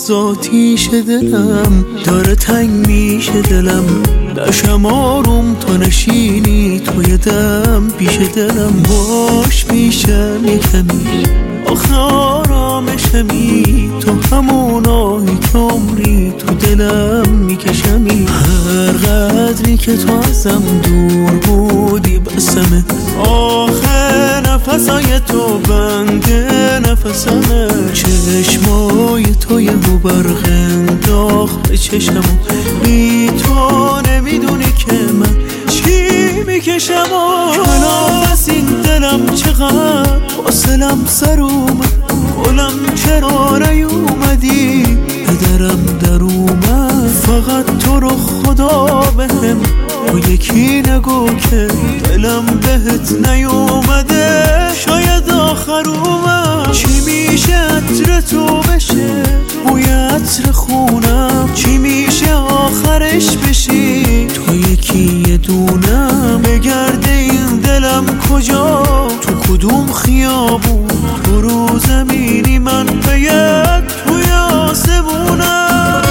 باز آتیش دلم داره تنگ میشه دلم، نشم آروم تا نشینی توی دم پیش دلم. باش میشم یکمی آخه آرامشمی، تو همونایی که عمری تو دلم میکشمی. هر قدری که تو ازم دور بودی بسمه، آخه نفسای تو بند نفسمه. چشمای تو یه برق انداخت به چشمو، بی تو نمیدونی که من چی میکشم. کنار از این دلم چقدر فاصلم سر اومد، گلم چرا نیومدی پدرم در اومد. فقط تو رو خدا بهم تو یکی نگو که دلم بهت نیومده، شاید آخر اومد. چی میشه عطر تو بشه بوی عطر خونم، چی میشه آخرش بشی تو یکی یه دونم. بگرده این دلم کجا تو کدوم خیابون، تو رو زمینی من باید توی آسمونم.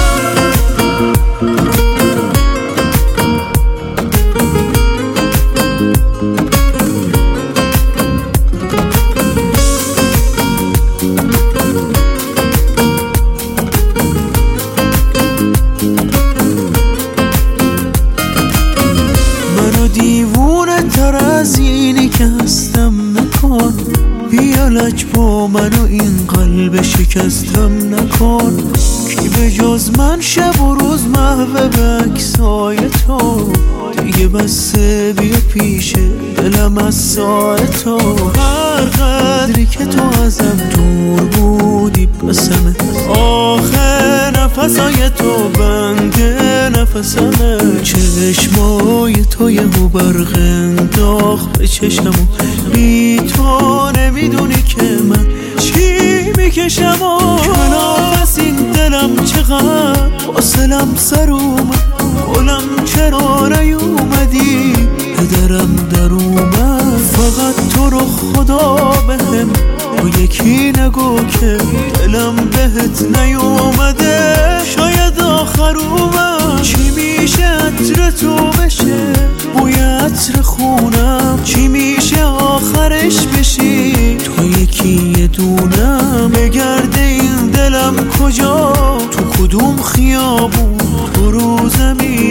دیوونه تر از اینی که هستم نکن، بیا لج با منو این قلب شکستم نکن. کی به جز من شب و روز محو به عکسای تو، دیگه بسه بیا پیشه دلم از سای تو. هر قدری که تو ازم دور بودی بسمه، آخه نفسای تو بند نفسمه. چشمای تو یه برق انداخت به چشمو، بی تو نمیدونی که من چی میکشم. کنار از این دلم چقدر فاصلم سر اومد، گلم چرا نیومدی پدرم در اومد. فقط تو رو خدا بهم تو یکی نگو که دلم بهت نیومده، شاید آخر اومد. چی میشه عطر تو بشه بوی عطر خونم، چی میشه آخرش بشی تو یکی یه دونم. بگرده این دلم کجا تو کدوم خیابون، تو رو زمین